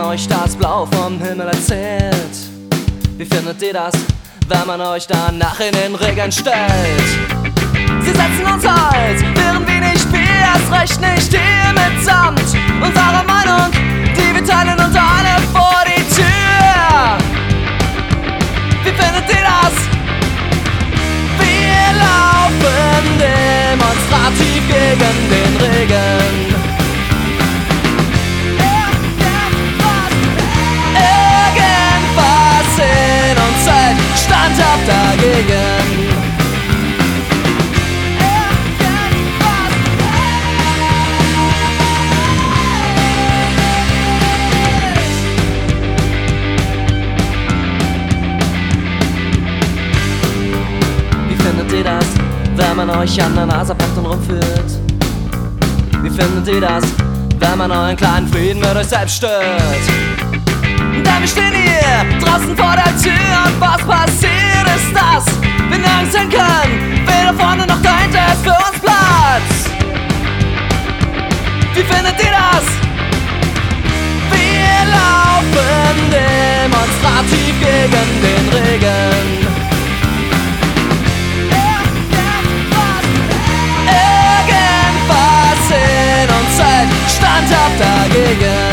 euch das Blau vom Himmel erzählt? Wie findet ihr das, wenn man euch danach in den Regen stellt? Sie setzen uns Halt, während wir nicht viel, erst recht nicht hier mitsamt unserer Meinung, die wir teilen und alle vor die Tür. Wie findet ihr das? Wir laufen demonstrativ gegen den Regen. Irgendwas in uns hält standhaft dagegen. Wie findet ihr das, wenn man euch an der Nase packt und rumführt? Wie findet ihr das, wenn man euren kleinen Frieden mit euch selbst stört? Denn wir stehen hier draußen vor der Tür und was passiert ist das? Wir nirgends hin können, weder vorne noch dahinter ist für uns Platz. Wie findet ihr das? Wir laufen demonstrativ gegen den Regen. Irgendwas in uns hält standhaft dagegen.